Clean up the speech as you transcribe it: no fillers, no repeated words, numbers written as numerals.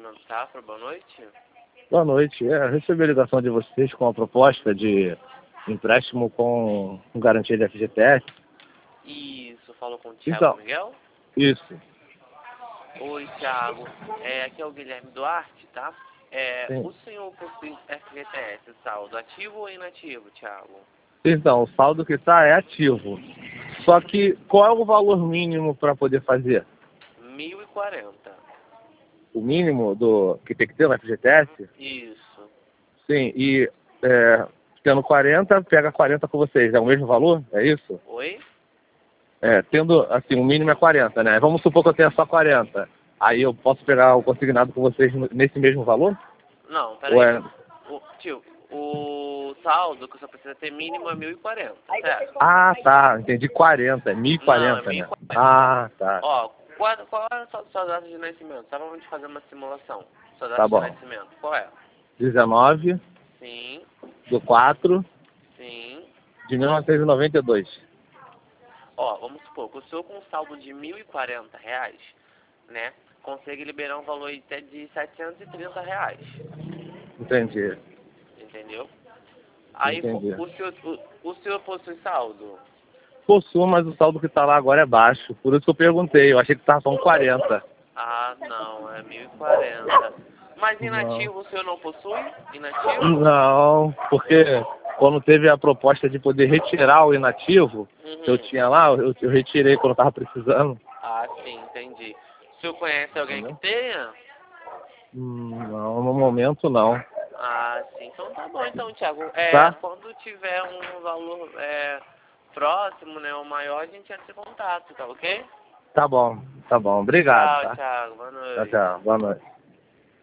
Fernando Safra, boa noite. Boa noite. Eu recebi a ligação de vocês com a proposta de empréstimo com garantia de FGTS. Isso, falou com o Thiago Então, Miguel? isso. Oi, Thiago. Aqui é o Guilherme Duarte, tá? Sim. O senhor possui FGTS, saldo ativo ou inativo, Thiago? Então, o saldo que está é ativo. Só que qual é o valor mínimo para poder fazer? 1.040. O mínimo do que tem que ter no FGTS? Isso. Sim, e tendo 40, pega 40 com vocês. É o mesmo valor? É isso? Oi? Tendo, assim, o mínimo é 40, né? Vamos supor que eu tenha só 40. Aí eu posso pegar o consignado com vocês nesse mesmo valor? Não, Ou peraí. Tio, o saldo que você precisa ter mínimo é 1.040, certo? Ah, tá. Entendi. 40. É Não, é 1040, né? 1.040. Ah, tá. Ó, qual é a sua data de nascimento? Só pra gente fazer uma simulação. Sua data Tá de bom. nascimento, qual é? 19 Sim, de 4 sim. de 1992. Ó, vamos supor que o senhor com um saldo de R$ 1.040, né, consegue liberar um valor até de R$ 730, Entendi. entendeu? Aí Entendi. o senhor possui saldo? Possuo, mas o saldo que tá lá agora é baixo. Por isso que eu perguntei. Eu achei que tava só 40. Ah, não, é 1.040. Mas Não. inativo o senhor não possui? Inativo? Não, porque quando teve a proposta de poder retirar o inativo que eu Uhum. tinha lá, eu retirei quando eu tava precisando. Ah, sim, entendi. O senhor conhece alguém que Entendeu? tenha? Não, no momento não. Ah, sim. Então tá bom, então, Thiago. Tá? Quando tiver um valor próximo, né, ou maior, a gente entra em contato, tá ok? Tá bom, tá bom. Obrigado, Tchau, tá? Thiago. Boa Tchau, noite. tchau. Boa noite.